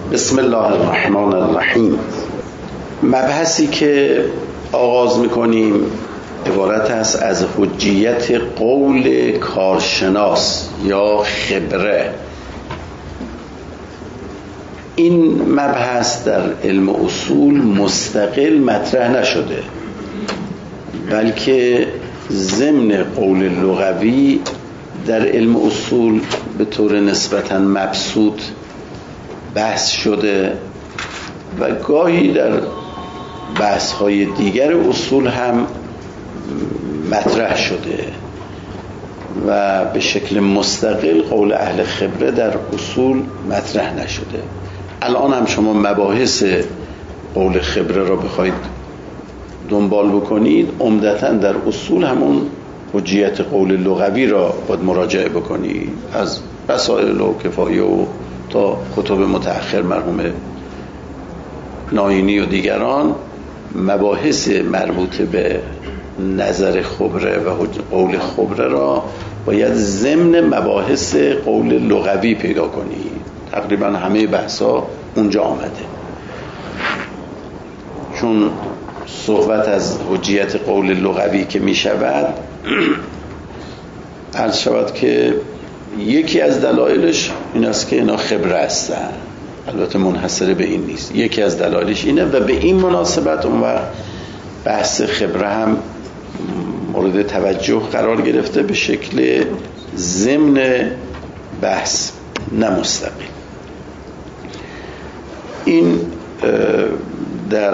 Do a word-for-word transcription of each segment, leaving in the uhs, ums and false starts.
بسم الله الرحمن الرحیم. مبحثی که آغاز میکنیم عبارت است از حجیت قول کارشناس یا خبره. این مبحث در علم اصول مستقل مطرح نشده، بلکه ضمن قول لغوی در علم اصول به طور نسبتاً مبسوط بحث شده و گاهی در بحث‌های دیگر اصول هم مطرح شده و به شکل مستقل قول اهل خبره در اصول مطرح نشده. الان هم شما مباحث قول خبره را بخواید دنبال بکنید، عمدتاً در اصول همون حجیت قول لغوی را باید مراجعه بکنید، از رسائل و کفایه و تا کتب متأخر مرحوم ناینی و دیگران. مباحث مربوط به نظر خبره و قول خبره را باید ضمن مباحث قول لغوی پیدا کنید. تقریبا همه بحثا اونجا آمده، چون صحبت از حجیت قول لغوی که می شود عرض شود که یکی از دلایلش این است که اینا خبره هستن، البته منحصر به این نیست، یکی از دلایلش اینه و به این مناسبت اون وقت بحث خبره هم مورد توجه قرار گرفته به شکل ضمن بحث نه مستقل. این در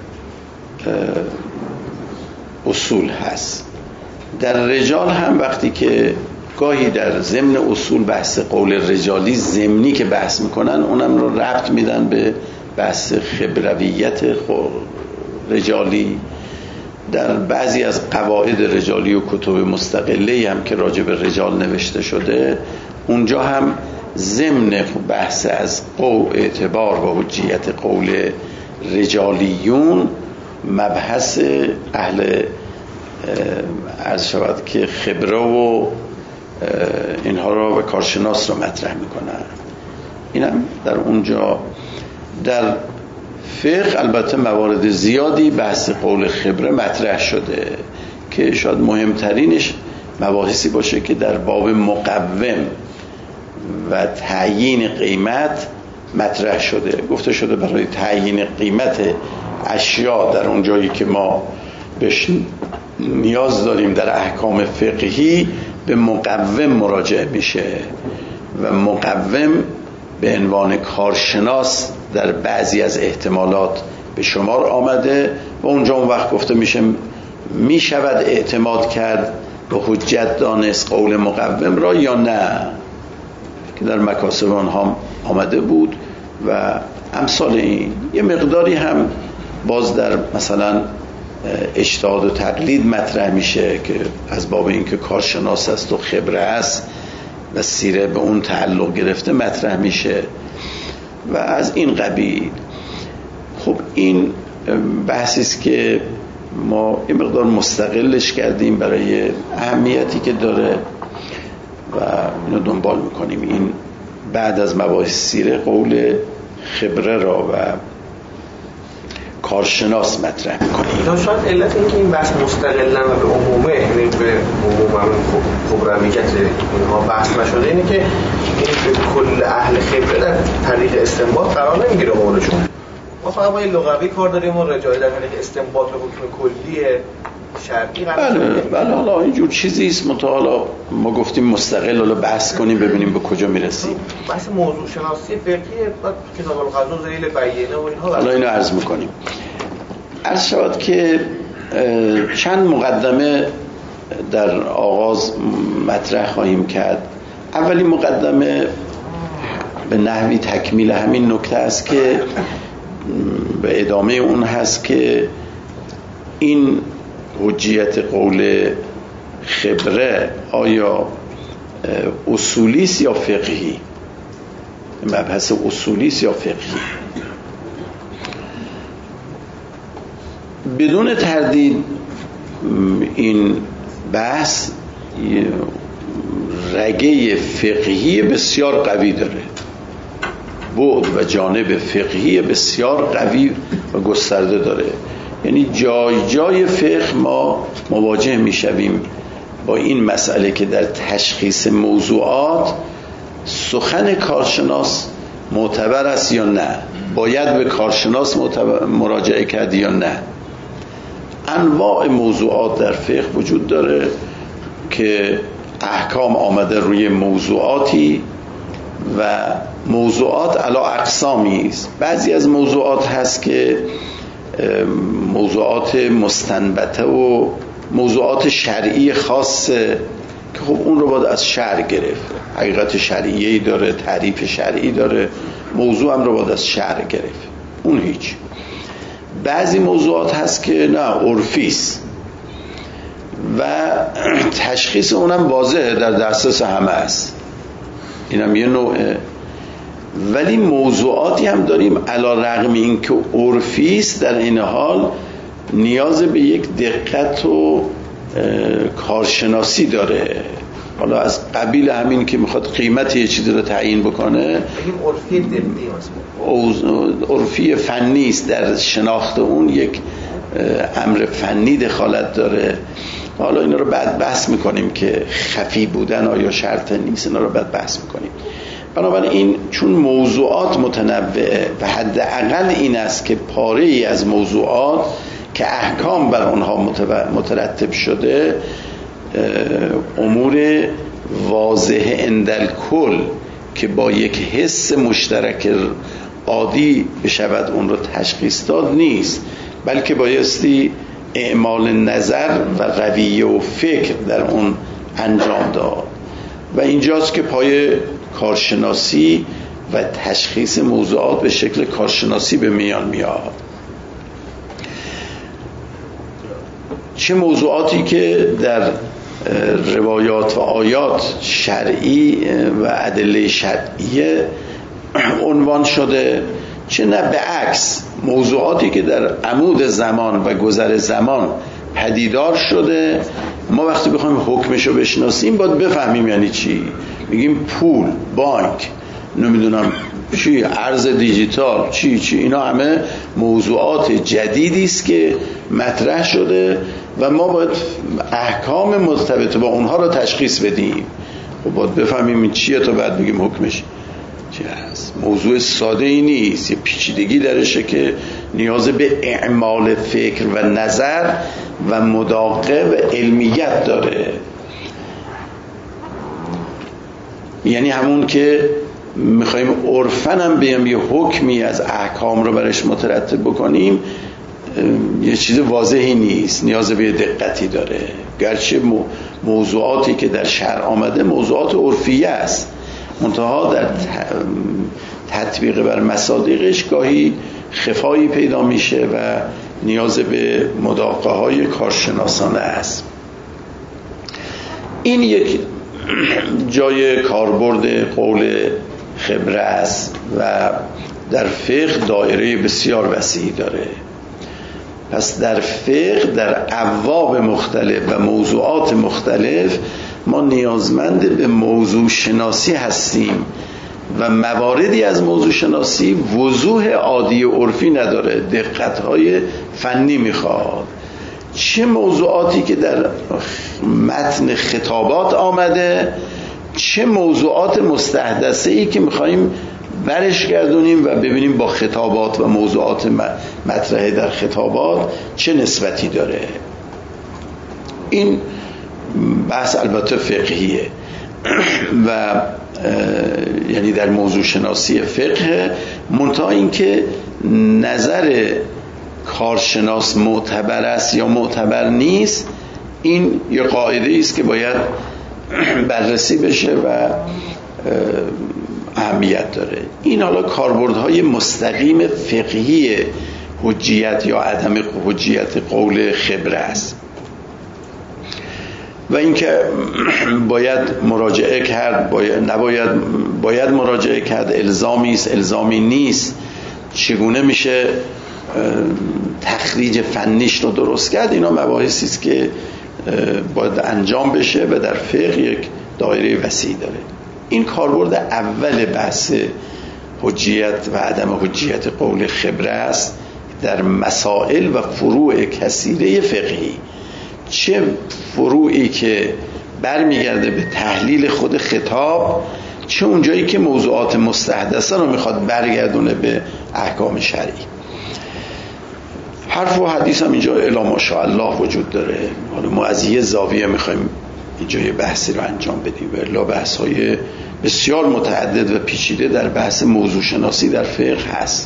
اصول هست. در رجال هم وقتی که گاهی در ضمن اصول بحث قول رجالی ضمنی که بحث میکنن اونم رو ربط میدن به بحث خبرویت رجالی. در بعضی از قواعد رجالی و کتب مستقلی هم که راجع به رجال نوشته شده اونجا هم ضمن بحث از قول اعتبار و حجیت قول رجالیون مبحث اهل عرض شود که خبره و اینها را و کارشناس را مطرح میکنن. اینم در اونجا. در فقه البته موارد زیادی بحث قول خبره مطرح شده که شاید مهمترینش مباحثی باشه که در باب مقوم و تعیین قیمت مطرح شده. گفته شده برای تعیین قیمت اشیاء در اون جایی که ما بهش نیاز داریم در احکام فقهی به مقوم مراجعه میشه و مقوم به عنوان کارشناس در بعضی از احتمالات به شمار آمده و اونجا اون وقت گفته میشه میشود اعتماد کرد و حجت دانست قول مقوم را یا نه، که در مکاسب آنها آمده بود و امثال این. یه مقداری هم باز در مثلا اجتهاد و تقلید مطرح میشه که از باب اینکه کارشناس است و خبره است و سیره به اون تعلق گرفته مطرح میشه و از این قبیل. خب این بحثی است که ما یه مقدار مستقلش کردیم برای اهمیتی که داره و اینو دنبال میکنیم. این بعد از مباحث سیره قول خبره را و کارشناس مطرح میکنیم. شاید علت اینکه این بحث مستقلا و به عمومه، یعنی به عموم خبرویت اینها بحث نشده، اینه که این کل اهل خبره در طریق استنباط قرار نمیگیره قولشون. ما فقط با این لغوی کار داریم و رجالی در طریق استنباط و حکم کلی شرعی قرار نمیگیره. بله حالا اینجور چیزی است، متعالا ما گفتیم مستقل حالا بحث کنیم ببینیم به کجا میرسیم. بحث موضوع شناسی فقهی بعد کتاب القضا ذیل بیانه و اینها حالا اینو عرض میکنیم. عرض شود که چند مقدمه در آغاز مطرح خواهیم کرد. اولی مقدمه به نحوی تکمیل همین نکته است که به ادامه اون هست که این حجیت قول خبره آیا اصولیست یا فقهی؟ مبحث اصولیست یا فقهی؟ بدون تردید این بحث رگه فقهی بسیار قوی داره بعد و جانب فقهی بسیار قوی و گسترده داره. یعنی جای جای فقه ما مواجه میشویم با این مسئله که در تشخیص موضوعات سخن کارشناس معتبر است یا نه، باید به کارشناس مراجعه کرد یا نه. انواع موضوعات در فقه وجود داره که احکام آمده روی موضوعاتی و موضوعات علی اقسامی است. بعضی از موضوعات هست که موضوعات مستنبطه و موضوعات شرعی خاصه که خب اون رو باید از شرع گرفت، حقیقت شرعیه‌ای داره، تعریف شرعی داره، موضوع هم رو باید از شرع گرفت، اون هیچ. بعضی موضوعات هست که نه، عرفی است و تشخیص اونم واضحه، در دسترس همه است، اینم یه نوعه. ولی موضوعاتی هم داریم علی رغم این که عرفی است در این حال نیاز به یک دقت و کارشناسی داره. حالا از قبیل همین که میخواد قیمت یه چیزی رو تعیین بکنه، عرفی دقیقی عرفی فنی است، در شناخت اون یک امر فنی دخالت داره. حالا اینا رو بعد بحث میکنیم که خفی بودن آیا شرط نیست، اینا رو بعد بحث میکنیم. بنابراین چون موضوعات متنوعه و حداقل این است که پاره ای از موضوعات که احکام بر آنها مترتب شده امور واضح اندل کل که با یک حس مشترک عادی بشود اون رو تشخیص داد نیست، بلکه بایستی اعمال نظر و رویه و فکر در اون انجام داد و اینجاست که پای کارشناسی و تشخیص موضوعات به شکل کارشناسی به میان میاد. چه موضوعاتی که در روایات و آیات شرعی و ادله شرعیه عنوان شده، چه نه به عکس موضوعاتی که در عمود زمان و گذر زمان پدیدار شده. ما وقتی بخوایم حکمشو بشناسیم باید بفهمیم یعنی چی. میگیم پول، بانک، نمیدونم چی، ارز دیجیتال، چی چی، اینا همه موضوعات جدیدی است که مطرح شده و ما باید احکام مرتبط با اونها رو تشخیص بدیم. خب باید بفهمیم این چیه تا بعد بگیم حکمش چی هست. موضوع ساده ای نیست، یه پیچیدگی درشه که نیاز به اعمال فکر و نظر و مداقه و علمیت داره. یعنی همون که میخوایم عرفن هم بیم یه حکمی از احکام رو برش مترتب بکنیم، یه چیز واضحی نیست، نیاز به دقتی داره. گرچه موضوعاتی که در شرع آمده موضوعات عرفیه است، منتها در تطبیق بر مصادیقش گاهی خفایی پیدا میشه و نیاز به مداقه های کارشناسانه است. این یک جای کاربرد قول خبره است و در فقه دایره بسیار وسیعی داره. پس در فقه در ابواب مختلف و موضوعات مختلف ما نیازمند به موضوع شناسی هستیم و مواردی از موضوع شناسی وضوح عادی عرفی نداره، دقت‌های فنی میخواد. چه موضوعاتی که در متن خطابات آمده، چه موضوعات مستحدثه‌ای که میخواییم برش گردونیم و ببینیم با خطابات و موضوعات مطرحه در خطابات چه نسبتی داره. این بحث البته فقهیه و یعنی در موضوع شناسی فقه، منتها این که نظر کارشناس معتبر است یا معتبر نیست، این یه قاعده است که باید بررسی بشه و اهمیت داره. این حالا کاربردهای مستقیم فقهی حجیت یا عدم حجیت قول خبره است و اینکه باید مراجعه کرد، باید نباید، باید مراجعه کرد، الزامی است، الزامی نیست، چگونه میشه تخریج فنیش رو درست کرد. اینا مباحثی است که باید انجام بشه و در فقه یک دایره وسیع داره. این کاربرد اول بحث حجیت و عدم حجیت قول خبره است در مسائل و فروع کثیره فقهی، چه فروعی که برمیگرده به تحلیل خود خطاب، چه اونجایی که موضوعات مستحدثه رو میخواد برگردونه به احکام شرعی. حرف و حدیث هم اینجا الا ماشاءالله وجود داره. حالا ما از یه زاویه میخوایم اینجا یه بحثی رو انجام بدیم، الا بحث های بسیار متعدد و پیچیده در بحث موضوع شناسی در فقه هست.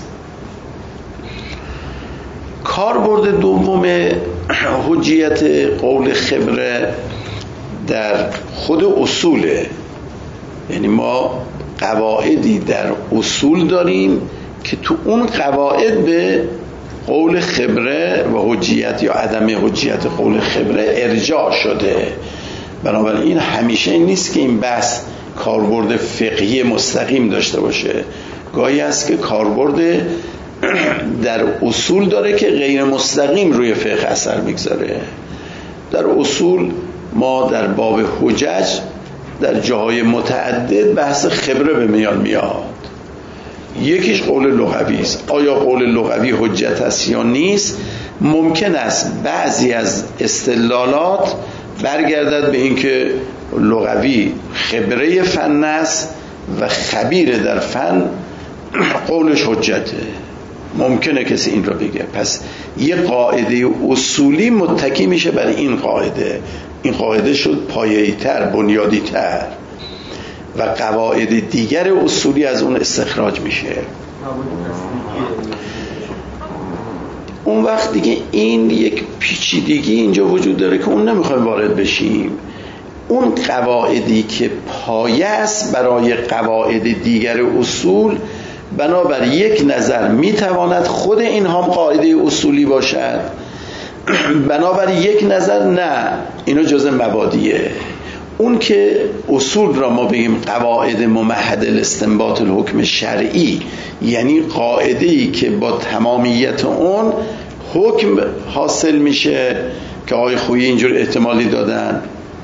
کاربرد دوم حجیت قول خبره در خود اصوله، یعنی ما قواعدی در اصول داریم که تو اون قواعد به قول خبره و حجیت یا عدم حجیت قول خبره ارجاع شده. بنابراین همیشه این نیست که این بحث کاربرد فقهی مستقیم داشته باشه، گاهی است که کاربرد در اصول داره که غیر مستقیم روی فقه اثر میگذاره. در اصول ما در باب حجج در جاهای متعدد بحث خبره به میان میاد. یکیش قول لغوی است. آیا قول لغوی حجت است یا نیست؟ ممکن است بعضی از استدلالات برگردد به اینکه لغوی خبره فن است و خبیر در فن قولش حجته. ممکنه کسی این را بگه. پس یه قاعده اصولی متکی میشه بر این قاعده، این قاعده شد پایه‌ای تر، بنیادی تر و قواعد دیگر اصولی از اون استخراج میشه. اون وقت دیگه این یک پیچیدگی اینجا وجود داره که اون نمیخوایم وارد بشیم. اون قواعدی که پایه است برای قواعد دیگر اصول، بنابر یک نظر میتواند خود این هم قاعده اصولی باشد، بنابر یک نظر نه، اینو جزء مبادیه. اون که اصول را ما بگیم قواعد ممهد الاستنباط الحکم شرعی، یعنی قاعده‌ای که با تمامیت اون حکم حاصل میشه که آقای خویی اینجور احتمالی دادن،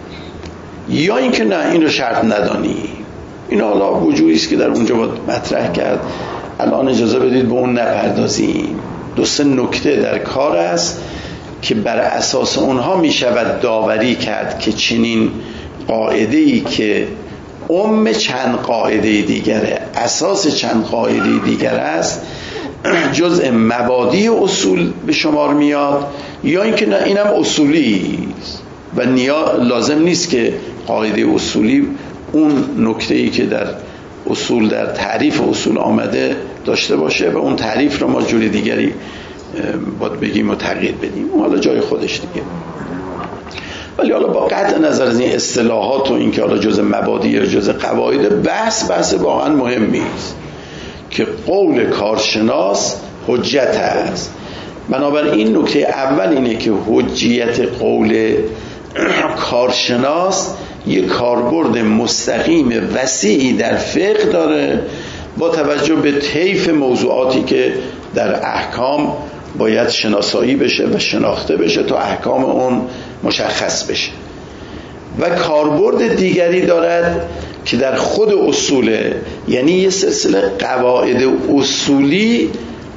یا اینکه نه این رو شرط ندانی. این حالا وجودی است که در اونجا باید مطرح کرد. الان اجازه بدید به اون نپردازیم. دو سه نکته در کار است که بر اساس اونها می شود داوری کرد که چنین قاعده‌ای که ام چند قاعده دیگره، اساس چند قاعده دیگر است، جزء مبادی اصول به شمار میاد، یا اینکه نه اینم اصولی است و نیا لازم نیست که قاعده اصولی اون نکته‌ای که در اصول در تعریف اصول آمده داشته باشه و اون تعریف رو ما جوری دیگری باید بگیم و تغییر بدیم. حالا جای خودش دیگه. ولی حالا با قطع نظر از این اصطلاحات و این که حالا جزء مبادی یا جزء قواعد، بحث بحث واقعا مهمی است که قول کارشناس حجت است. بنابراین نکته اول اینه که حجیت قول کارشناس یک کاربرد مستقیم وسیعی در فقه داره با توجه به طیف موضوعاتی که در احکام باید شناسایی بشه و شناخته بشه تا احکام اون مشخص بشه. و کاربرد دیگری دارد که در خود اصوله، یعنی یه سلسله قواعد اصولی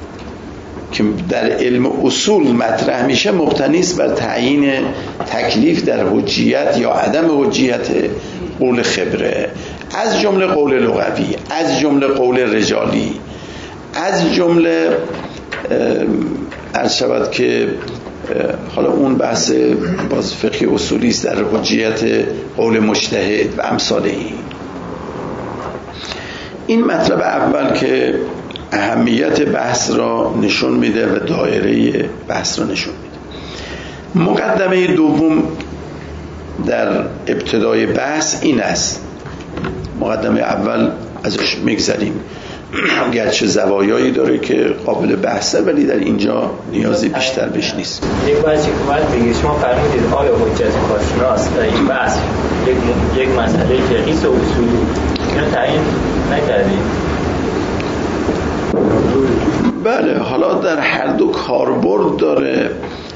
که در علم اصول مطرح میشه مبتنی است بر تعیین تکلیف در حجیت یا عدم حجیت قول خبره، از جمله قول لغوی، از جمله قول رجالی، از جمله عرض شود که حالا اون بحث باز فقهی اصولی است در حجیت قول مجتهد و امثال این. این مطلب اول که اهمیت بحث را نشون میده و دایره بحث را نشون میده. مقدمه دوم در ابتدای بحث این است. مقدمه اول ازش میگذریم، گرچه زوایایی داره که قابل بحثه، ولی در اینجا نیازی بیشتر بهش نیست. یک بحثی که باید بگید، شما فرمودید آیا حجت کارشناس در این بحث یک, یک مسئله فقهی و اصولی، اینو تعیین نکردید؟ بله، حالا در هر دو کاربرد داره،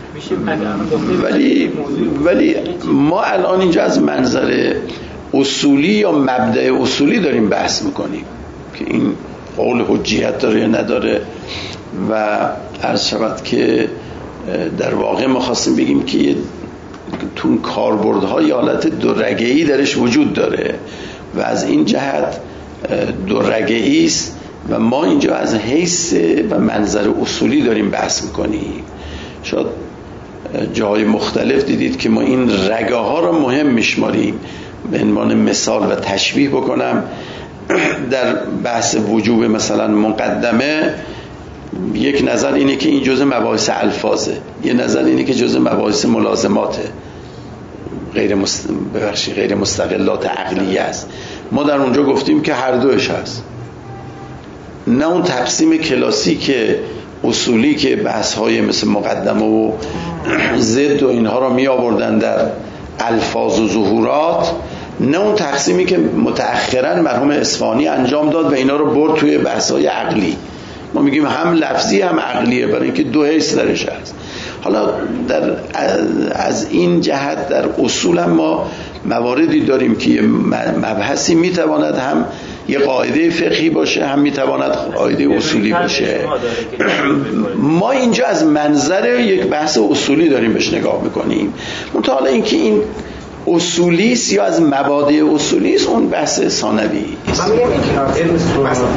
ولی ولی ما الان اینجا از منظر اصولی یا مبدأ اصولی داریم بحث میکنیم که این قول حجیت داره یا نداره. و عرض شود که در واقع ما خواستیم بگیم که تو کاربردهای حالت دو رگه‌ای درش وجود داره و از این جهت دو رگه‌ای است و ما اینجا از حیث و منظر اصولی داریم بحث میکنیم. شاید جاهای مختلف دیدید که ما این رگه ها رو مهم میشماریم. به عنوان مثال و تشبیه بکنم، در بحث وجوب مثلا مقدمه یک نظر اینه که این جزء مباحث الفاظه، یه نظر اینه که جزء مباحث ملازماته، غیر مست... ببخشید غیر مستقلات عقلیه است. ما در اونجا گفتیم که هر دوش هست، نه اون تقسیم کلاسیک اصولی که بحث های مثل مقدمه و ضد و اینها را می آوردن در الفاظ و ظهورات، نه اون تقسیمی که متأخرا مرحوم اصفهانی انجام داد و اینا رو برد توی بحث های عقلی. ما میگیم هم لفظی هم عقلیه، برای اینکه دو حیث درش هست. حالا در از این جهت در اصول هم ما مواردی داریم که یه مبحثی میتواند هم یه قاعده فقهی باشه، هم میتواند قاعده اصولی باشه. ما اینجا از منظر یک بحث اصولی داریم بهش نگاه میکنیم. منتها حالا اینکه این اصولی است یا از مبادئ اصولی است، اون بحث ثانوی است. من میگم این علم مثلا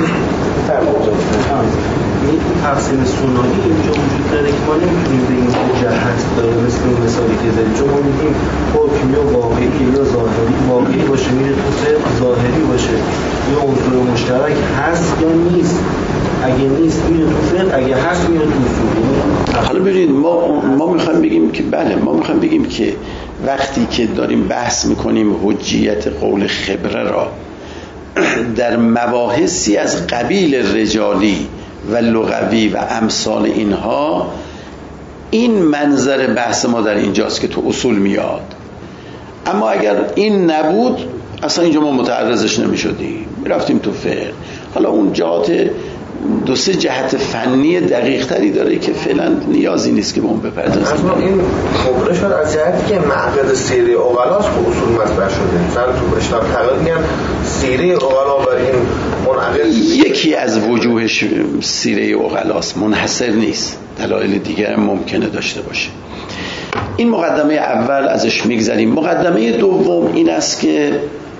این تقسیم سنایی اینجا وجود داره که ما نمیتونیم به این جهت داره مثل این مثالی که زدیم، چون ما میگیم حکم یا واقعی یا ظاهری، واقعی باشه میره تو فقه، ظاهری باشه یا عنصر مشترک هست یا نیست، اگه نیست میره تو فقه، اگه هست میره تو اصول. حالا ببینید ما ما میخوایم بگیم که بله، ما میخوایم بگیم که وقتی که داریم بحث میکنیم حجیت قول خبره را در مباحثی از قبیل رجالی و لغوی و امثال اینها، این منظر بحث ما در اینجاست که تو اصول میاد. اما اگر این نبود اصلا اینجا ما متعرضش نمی شدیم، رفتیم تو فقه. حالا اون جهات دو سه جهت فنی دقیق تری داره که فعلا نیازی نیست که به اون بپردازیم. اصلا این خبره شد از جهتی که معقد سیره اغلاس به اصول مطبع شده. سر تو اشتاب تقریب میگن سیره اغلا بر این منعقد یکی از وجوه سیره اغلاس منحصر نیست، دلایل دیگر ممکنه داشته باشه. این مقدمه اول ازش میگذریم. مقدمه دوم این است که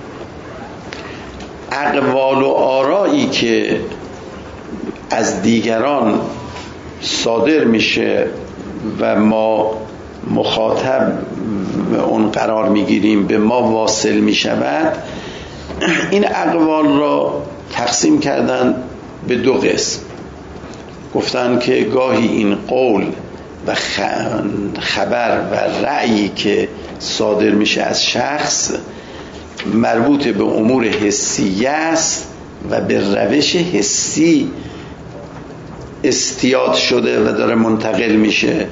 اقوال و آرایی که از دیگران صادر میشه و ما مخاطب اون قرار میگیریم، به ما واصل میشود، این اقوال را تقسیم کردن به دو قسم. گفتن که گاهی این قول و خبر و رأیی که صادر میشه از شخص مربوط به امور حسیه است و به روش حسی استیاد شده و داره منتقل میشه.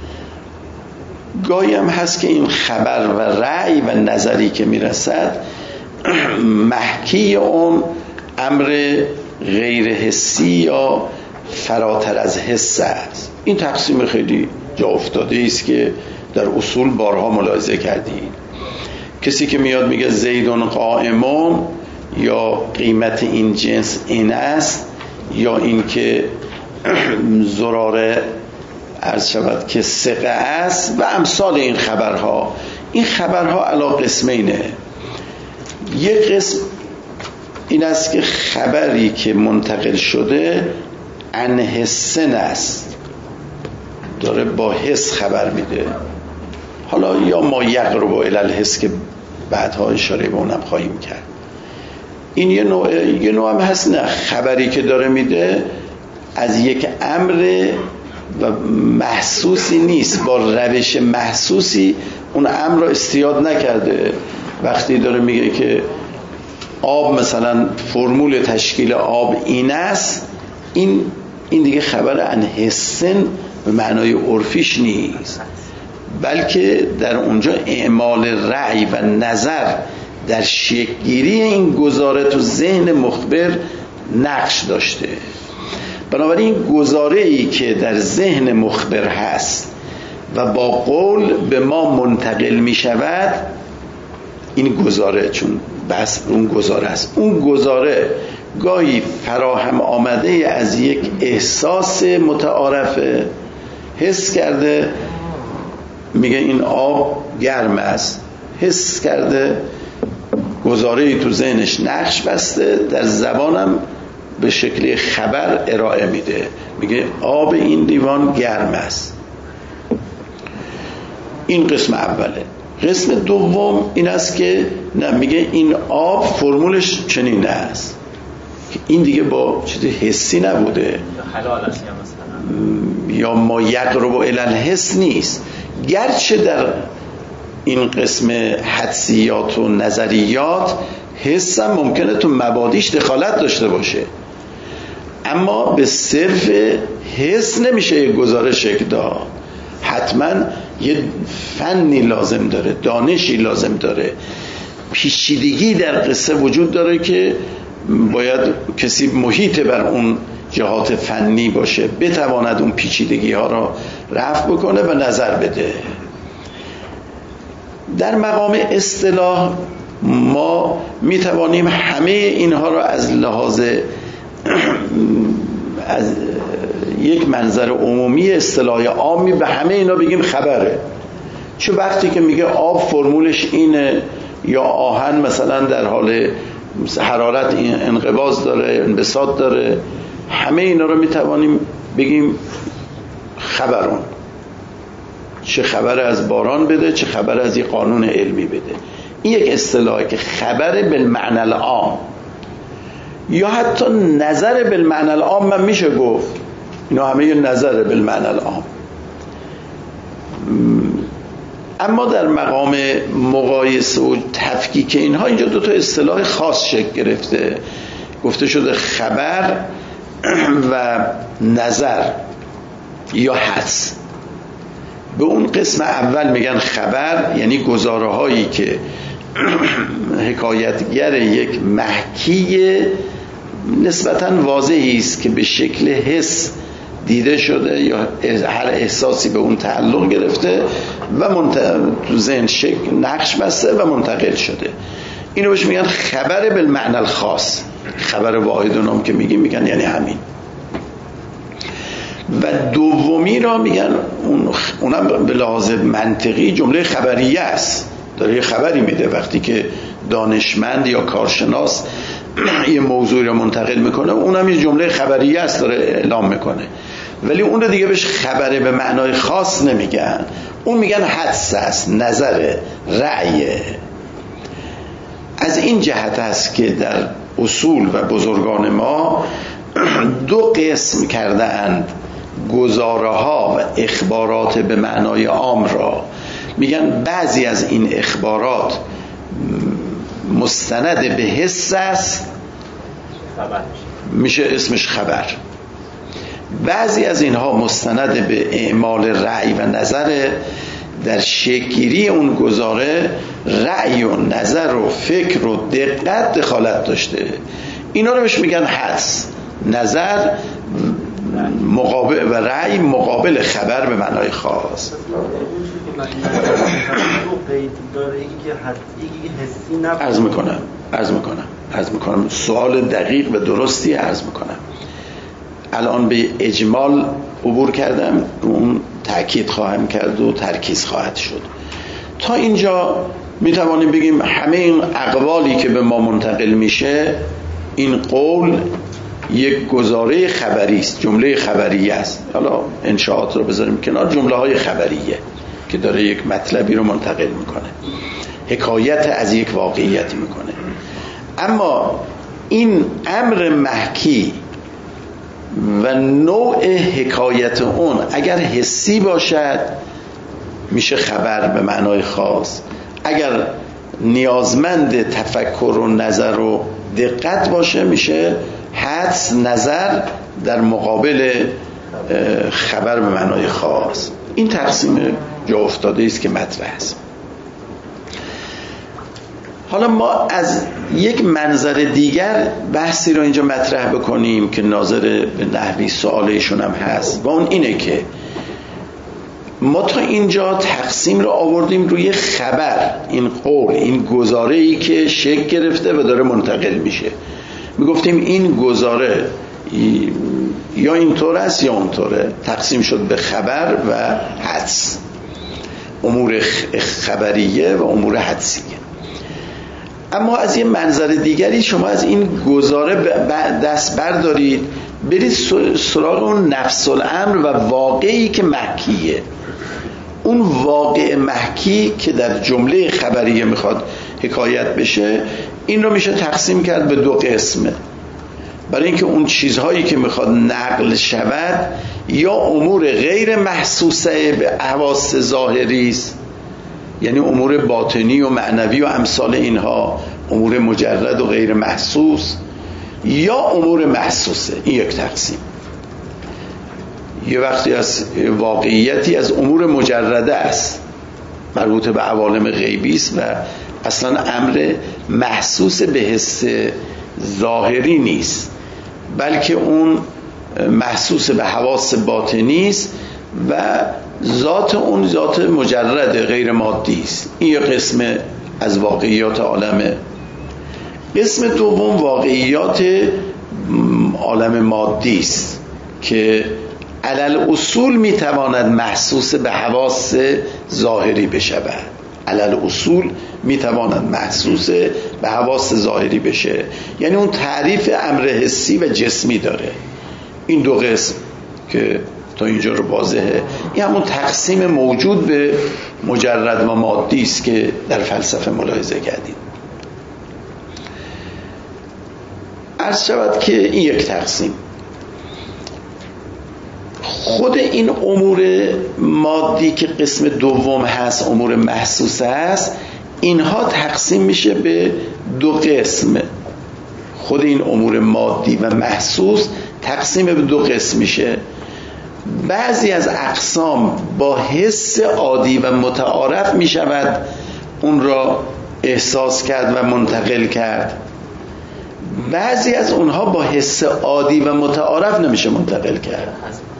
گاهی هم هست که این خبر و رأی و نظری که میرسد محکی اون امر غیر حسی یا فراتر از حس است. این تقسیم خیلی جا افتاده است که در اصول بارها ملاحظه کردیم. کسی که میاد میگه زیدون قائمون یا قیمت این جنس این است، یا این که زراره عرض شود که ثقه است و امثال این خبرها. این خبرها علی قسمینه. یک قسم این است که خبری که منتقل شده عن حسن است، داره با حس خبر میده. حالا یا ما یقرب الی الحس که بعدها اشاره به اونم خواهیم کرد. این یه نوع یه نوع هم هست نه، خبری که داره میده از یک امر و محسوسی نیست، با روش محسوسی اون امر را استیاد نکرده. وقتی داره میگه که آب مثلا فرمول تشکیل آب این است، این این دیگه خبر عن حسن به معنای عرفیش نیست، بلکه در اونجا اعمال رأی و نظر در شکل‌گیری این گزاره تو ذهن مخبر نقش داشته. بنابراین گزاره‌ای که در ذهن مخبر هست و با قول به ما منتقل می شود، این گزاره، چون بس اون گزاره است، اون گزاره گاهی فراهم آمده از یک احساس متعارفه، حس کرده میگه این آب گرم است، حس کرده گزاره‌ای تو ذهنش نقش بسته، در زبانم به شکل خبر ارائه میده، میگه آب این لیوان گرم است. این قسم اوله. قسم دوم این است که نه، میگه این آب فرمولش چنین است، این دیگه با چیزی حسی نبوده، حلال است یا مثلا یا ما یقرب الی الحس نیست. گرچه در این قسم حدسیات و نظریات حس هم ممکنه تو مبادیش دخالت داشته باشه، اما به صرف حس نمیشه یک گزارش شکل داد، حتما یه فنی لازم داره، دانشی لازم داره، پیچیدگی در قصه وجود داره که باید کسی محیط بر اون جهات فنی باشه، بتواند اون پیچیدگی ها را رفع بکنه و نظر بده. در مقام اصطلاح ما میتوانیم همه اینها را از لحاظ از یک منظر عمومی اصطلاح عامی به همه اینا بگیم خبره. چه وقتی که میگه آب فرمولش اینه، یا آهن مثلا در حال حرارت انقباض داره، انبساط داره، همه اینا رو میتوانیم بگیم خبرون. چه خبر از باران بده، چه خبر از یک قانون علمی بده. این یک اصطلاحی که خبر بالمعنی العام، یا حتی نظر بالمعنی العام من میشه گفت، اینا همه یه نظر بالمعنی العام. اما در مقام مقایسه و تفکیک اینها اینجا دو تا اصطلاح خاص شکل گرفته، گفته شده خبر و نظر یا حدس. به اون قسم اول میگن خبر، یعنی گزاره هایی که حکایتگر یک محکی نسبتاً واضحی است که به شکل حس دیده شده یا هر احساسی به اون تعلق گرفته و منت... تو ذهن شکل نقش بسته و منتقل شده، اینو بهش میگن خبر بالمعنی الخاص. خبر واحدونم که میگیم میگن یعنی همین. و دومی را میگن اون اونم به لحاظ منطقی جمله خبریه است، داره یه خبری میده. وقتی که دانشمند یا کارشناس یه موضوع رو منتقل میکنه، اونم یه جمله خبریه است داره اعلام میکنه، ولی اون رو دیگه بهش خبره به معنای خاص نمیگن، اون میگن حدس است، نظر، رأیه. از این جهت است که در اصول و بزرگان ما دو قسم کرده اند گزاره ها و اخبارات به معنای عام را. میگن بعضی از این اخبارات مستند به حس است، میشه اسمش خبر. بعضی از اینها مستند به اعمال رأی و نظر، در شکل‌گیری اون گزاره رأی و نظر و فکر و دقت دخالت داشته، اینا رو بهش میگن حدس. نظر مقابل و رأی مقابل خبر به معنای خاص. عرض میکنم عرض میکنم عرض میکنم سوال دقیق و درستی عرض میکنم. الان به اجمال عبور کردم، رو اون تأکید خواهم کرد و ترکیز خواهد شد. تا اینجا میتوانیم بگیم همه این اقوالی که به ما منتقل میشه، این قول یک گزاره خبری است، جمله خبریه است. حالا انشاءات رو بذاریم کنار، جمله های خبریه که داره یک مطلبی رو منتقل میکنه، حکایت از یک واقعیت میکنه. اما این امر محکی و نوع حکایت اون اگر حسی باشد میشه خبر به معنای خاص، اگر نیازمند تفکر و نظر و دقت باشه میشه حدس، نظر در مقابل خبر به معنای خاص. این تقسیم جا افتاده است که مطرح است. حالا ما از یک منظر دیگر بحثی رو اینجا مطرح بکنیم که ناظر به نحوی سوال ایشون هم هست، و اون اینه که ما تا اینجا تقسیم رو آوردیم روی خبر، این قول، این گزاره‌ای که شکل گرفته و داره منتقل میشه. میگفتیم این گزاره یا اینطور است یا اونطوره، تقسیم شد به خبر و حدس، امور خبریه و امور حدسیه. اما از یه منظر دیگری شما از این گزاره دست بردارید، برید سراغ اون نفس الامر و واقعی که محکیه. اون واقع محکی که در جمله خبریه میخواد حکایت بشه، این رو میشه تقسیم کرد به دو قسمه. برای اینکه اون چیزهایی که میخواد نقل شود یا امور غیر محسوسه به حواس ظاهری است، یعنی امور باطنی و معنوی و امثال اینها، امور مجرد و غیر محسوس، یا امور محسوسه. این یک تقسیم. یه وقتی از واقعیتی از امور مجرده است، مربوط به عوالم غیبی است و اصلا امر محسوس به حس ظاهری نیست، بلکه اون محسوس به حواس باطنی است و ذات اون ذات مجرد غیر مادی است. این یه قسم از واقعیات عالمه. قسم دوم واقعیات عالم مادی است که علل اصول میتواند محسوس به حواس ظاهری بشود. علل اصول میتواند محسوس به حواس ظاهری بشه، یعنی اون تعریف امر حسی و جسمی داره. این دو قسم که تا اینجا رو واضحه، این همون تقسیم موجود به مجرد و مادی است که در فلسفه ملاحظه کردیم. عرض شود که این یک تقسیم. خود این امور مادی که قسم دوم هست، امور محسوس هست، اینها تقسیم میشه به دو قسم. خود این امور مادی و محسوس تقسیم به دو قسم میشه. بعضی از اقسام با حس عادی و متعارف میشود اون را احساس کرد و منتقل کرد. بعضی از اونها با حس عادی و متعارف نمیشه منتقل کرد.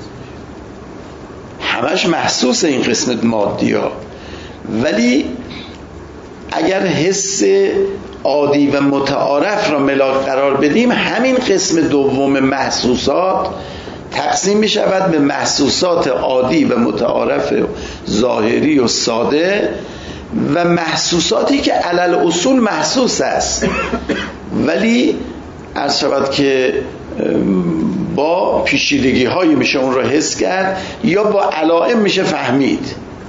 همش محسوس این قسمت مادی ها، ولی اگر حس عادی و متعارف را ملاک قرار بدیم، همین قسم دوم محسوسات تقسیم می شود به محسوسات عادی و متعارف و ظاهری و ساده و محسوساتی که علل اصول محسوس است ولی عرض شود که با پیچیدگی هایی میشه اون رو حس کرد یا با علائم میشه فهمید.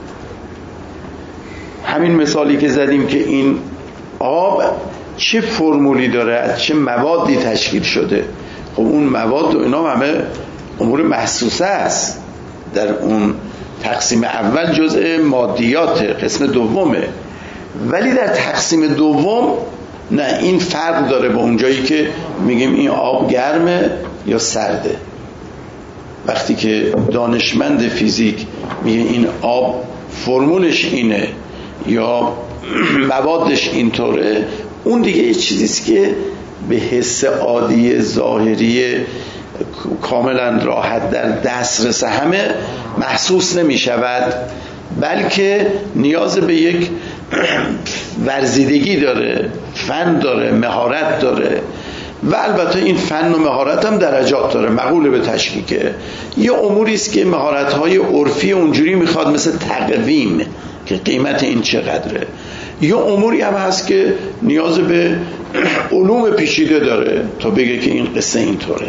همین مثالی که زدیم که این آب چه فرمولی داره، از چه موادی تشکیل شده، خب اون مواد و اینا همه امور محسوسه است. در اون تقسیم اول جزء مادیات قسم دومه، ولی در تقسیم دوم نه، این فرق داره با اونجایی که میگیم این آب گرمه یا سرده. وقتی که دانشمند فیزیک میگه این آب فرمولش اینه یا موادش اینطوره، اون دیگه یه چیزیست که به حس عادی ظاهری کاملا راحت در دسترس همه محسوس نمی شود، بلکه نیاز به یک ورزیدگی داره، فن داره، مهارت داره و البته این فن و مهارت هم درجات داره، مقوله به تشکیکه. یه اموری است که مهارت‌های عرفی اونجوری میخواد، مثل تقویم که قیمت این چقدره. یه اموری هم هست که نیاز به علوم پیچیده داره تا بگه که این قصه اینطوره.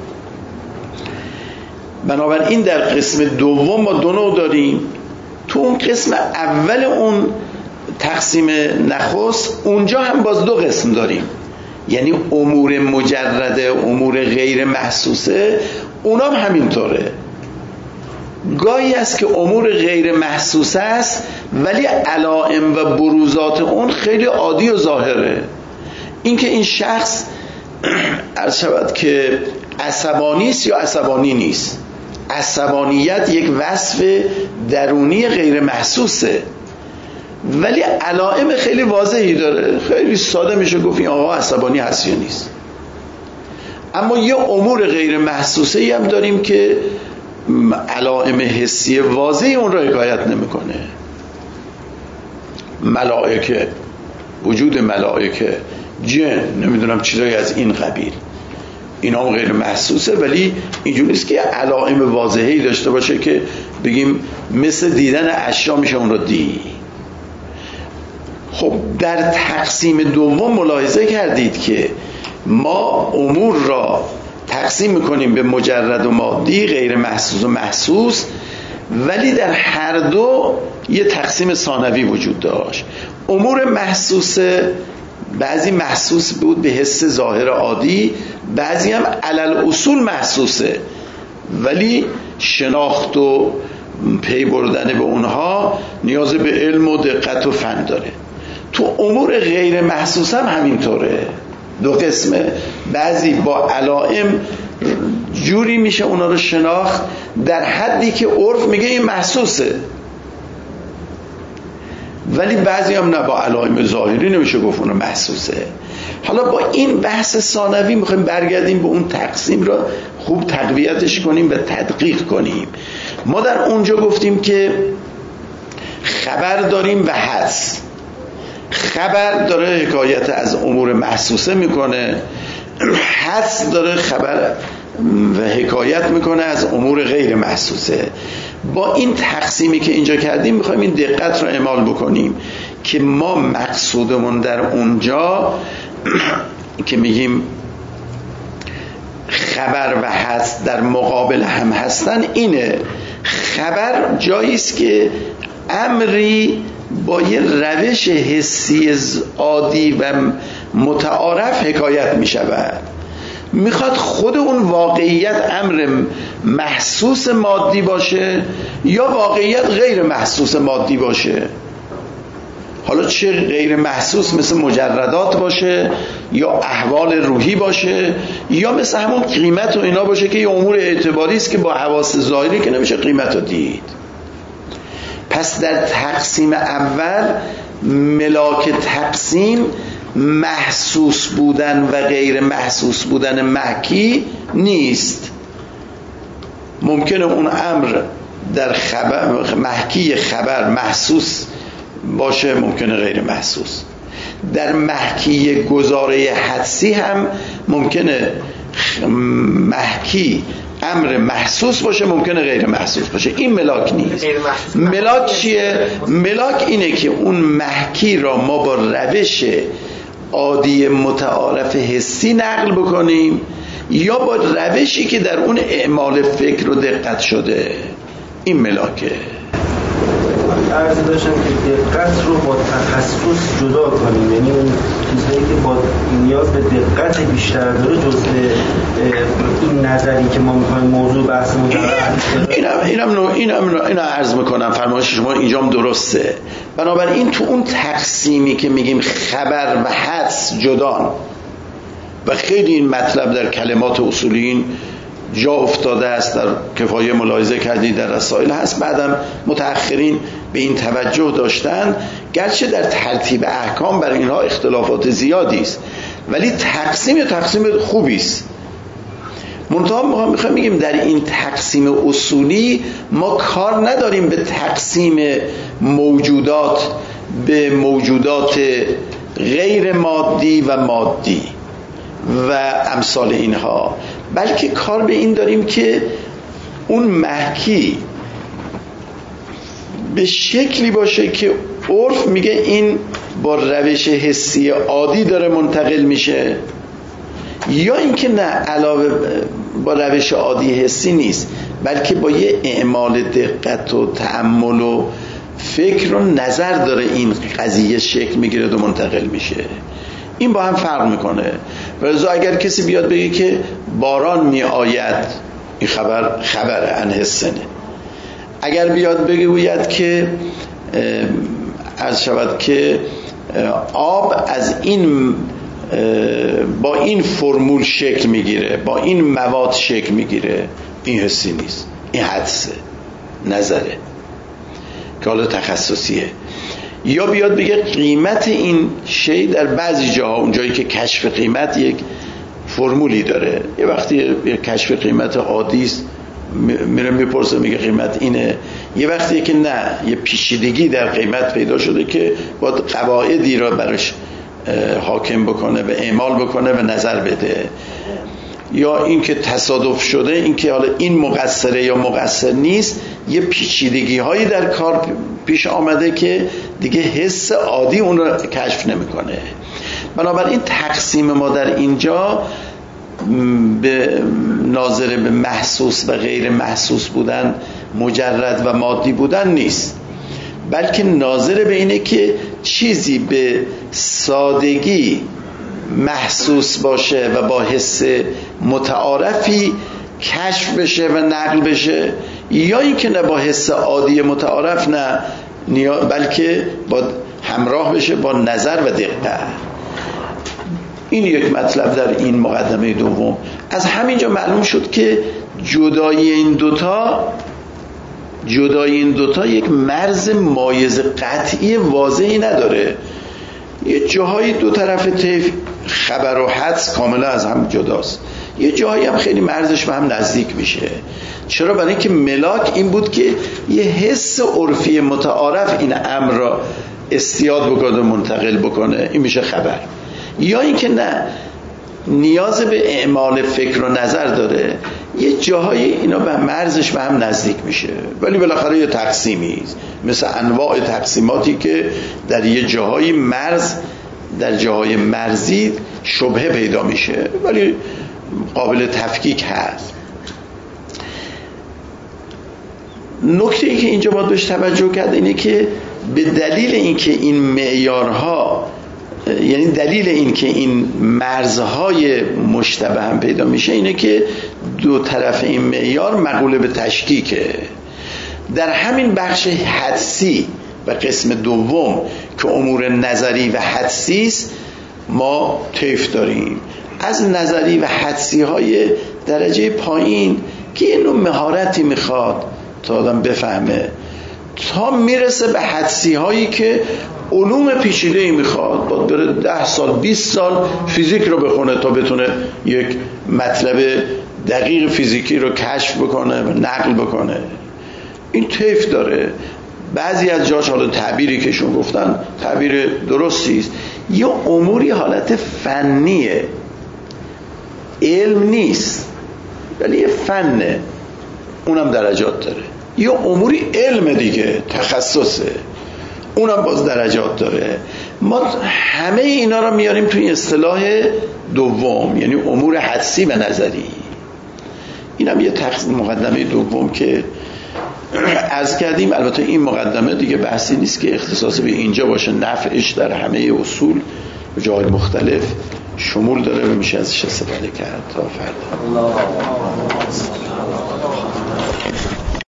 بنابراین در قسم دوم ما دو نوع داریم. تو اون قسم اول اون تقسیم نخست اونجا هم باز دو قسم داریم، یعنی امور مجرده، امور غیر محسوسه، اونا هم همینطوره. گاهی است که امور غیر محسوسه است ولی علائم و بروزات اون خیلی عادی و ظاهره. اینکه این شخص عرض شود که عصبانی است یا عصبانی نیست. عصبانیت یک وصف درونی غیر محسوسه ولی علائم خیلی واضحی داره، خیلی ساده میشه گفت این آقا عصبانی هست یا نیست. اما یه امور غیر محسوسه ای هم داریم که علائم حسی واضحی اون را حکایت نمیکنه. ملائکه، وجود ملائکه، جن، نمیدونم چیزایی از این قبیل، اینا غیر محسوسه، ولی اینجوری نیست که علائم واضحی داشته باشه که بگیم مثل دیدن اشیا میشه اون رو دید. خب در تقسیم دوم ملاحظه کردید که ما امور را تقسیم میکنیم به مجرد و مادی، غیر محسوس و محسوس، ولی در هر دو یه تقسیم ثانوی وجود داشت. امور محسوس بعضی محسوس بود به حس ظاهر عادی، بعضی هم علل اصول محسوسه ولی شناخت و پی بردن به اونها نیاز به علم و دقت و فن داره. تو امور غیر محسوس هم همینطوره، دو قسمه. بعضی با علائم جوری میشه اونا رو شناخت در حدی که عرف میگه این محسوسه، ولی بعضی هم نه، با علائم ظاهری نمیشه گفت اون محسوسه. حالا با این بحث ثانوی میخوایم برگردیم به اون تقسیم را خوب تقویتش کنیم و تدقیق کنیم. ما در اونجا گفتیم که خبر داریم و حدس. خبر داره حکایت از امور محسوسه میکنه، حدس داره خبر و حکایت میکنه از امور غیر محسوسه. با این تقسیمی که اینجا کردیم میخوایم این دقت رو اعمال بکنیم که ما مقصودمون در اونجا که میگیم خبر و حدس در مقابل هم هستن اینه. خبر جاییست که امری با یه روش حسی عادی و متعارف حکایت می شود، میخواد خود اون واقعیت امر محسوس مادی باشه یا واقعیت غیر محسوس مادی باشه. حالا چه غیر محسوس مثل مجردات باشه یا احوال روحی باشه یا مثل همون قیمت و اینا باشه که یه امور اعتباری است که با حواس ظاهری که نمیشه قیمت رو دید. پس در تقسیم اول ملاک تقسیم محسوس بودن و غیر محسوس بودن محکی نیست. ممکنه اون امر در خبر محکی خبر محسوس باشه، ممکنه غیر محسوس. در محکی گزاره حدسی هم ممکنه محکی امر محسوس باشه، ممکنه غیر محسوس باشه. این ملاک نیست. ملاک چیه؟ ملاک اینه که اون محکی را ما با روش عادی متعارف حسی نقل بکنیم یا با روشی که در اون اعمال فکر و دقت شده. این ملاکه. عرض داشتم که دقت رو با تخصص جدا کنیم، یعنی اون چیزهایی که با نیاز به دقت بیشتر داره جزء این نظری که ما میخوایم موضوع بحثمون اینم اینم اینم اینو عرض میکنم، فرمایش شما اینجام درسته. بنابراین تو اون تقسیمی که میگیم خبر و حدس جدان و خیلی این مطلب در کلمات اصولیین جا افتاده است، در کفایه ملاحظه کردید در رسائل هست، بعدم متأخرین به این توجه داشتن، گرچه در ترتیب احکام برای اینها اختلافات زیادی است ولی تقسیم یا تقسیم خوبی است. منتها میخوایم بگیم در این تقسیم اصولی ما کار نداریم به تقسیم موجودات به موجودات غیر مادی و مادی و امثال اینها، بلکه کار به این داریم که اون محکی به شکلی باشه که عرف میگه این با روش حسی عادی داره منتقل میشه، یا اینکه نه علاوه با روش عادی حسی نیست بلکه با یه اعمال دقت و تأمل و فکر و نظر داره این قضیه شکل میگیره و منتقل میشه. این با هم فرق میکنه. ولذا اگر کسی بیاد بگه که باران می آید، این خبر خبره انحسنه. اگر بیاد بگوید که عرض شود که آب از این با این فرمول شکل میگیره، با این مواد شکل میگیره، این حسی نیست، این حدسه، نظره که حالا تخصصیه. یا بیاد بگه قیمت این شی در بعضی جاها، اونجایی که کشف قیمت یک فرمولی داره، یه وقتی یه کشف قیمت عادی است میره میپرسه میگه قیمت اینه، یه وقتی که نه یه پیچیدگی در قیمت پیدا شده که باید قواعدی را برش حاکم بکنه و اعمال بکنه و نظر بده. یا اینکه تصادف شده، اینکه حالا این مقصره یا مقصر نیست، یه پیچیدگی هایی در کار پیش آمده که دیگه حس عادی اون رو کشف نمیکنه. بنابراین تقسیم ما در اینجا به ناظر به محسوس و غیر محسوس بودن، مجرد و مادی بودن نیست، بلکه ناظر به اینه که چیزی به سادگی محسوس باشه و با حس متعارفی کشف بشه و نقل بشه، یا اینکه نه با حس عادی متعارف نه، بلکه با همراه بشه با نظر و دقت. این یک مطلب در این مقدمه دوم. از همینجا معلوم شد که جدای این دوتا جدای این دوتا یک مرز مایز قطعی واضحی نداره. یه جاهای دو طرف طیف خبر و حدس کاملا از هم جداست، یه جاهایی هم خیلی مرزش به هم نزدیک میشه. چرا؟ برای اینکه ملاک این بود که یه حس عرفی متعارف این امر را استیاد بکنه، منتقل بکنه، این میشه خبر. یا اینکه نه، نیاز به اعمال فکر و نظر داره، یه جاهایی اینا به مرزش به هم نزدیک میشه، ولی بالاخره یه تقسیمی است، مثل انواع تقسیماتی که در یه جاهایی مرز، در جاهای مرزی شبهه پیدا میشه ولی قابل تفکیک هست. نکته ای که اینجا باید بهش توجه کرد اینه که به دلیل اینکه این معیارها، یعنی دلیل این که این مرزهای مشتبه هم پیدا میشه اینه که دو طرف این معیار مقوله به تشکیکه. در همین بخش حدسی و قسم دوم که امور نظری و حدسی است ما طیف داریم. از نظری و حدسی های درجه پایین که یه نوع مهارتی میخواد تا آدم بفهمه، تا میرسه به حدسی هایی که علوم پیچیده ای میخواد، باید بره ده سال بیست سال فیزیک رو بخونه تا بتونه یک مطلب دقیق فیزیکی رو کشف بکنه و نقل بکنه. این طیف داره. بعضی از جاش حالا تعبیری که شون گفتن تعبیر درستی است، یه اموری حالت فنیه، علم نیست ولی یه فنه، اونم درجات داره. یه اموری علم دیگه، تخصصه، اونم باز درجات داره. ما همه اینا رو میاریم توی اصطلاح دوم، یعنی امور حدسی و نظری. اینم یه تقسیم مقدمه دوم که عرض کردیم. البته این مقدمه دیگه بحثی نیست که اختصاص به اینجا باشه، نفعش در همه اصول و جای مختلف شمول داره و میشه ازش استفاده کرد. تا فردا.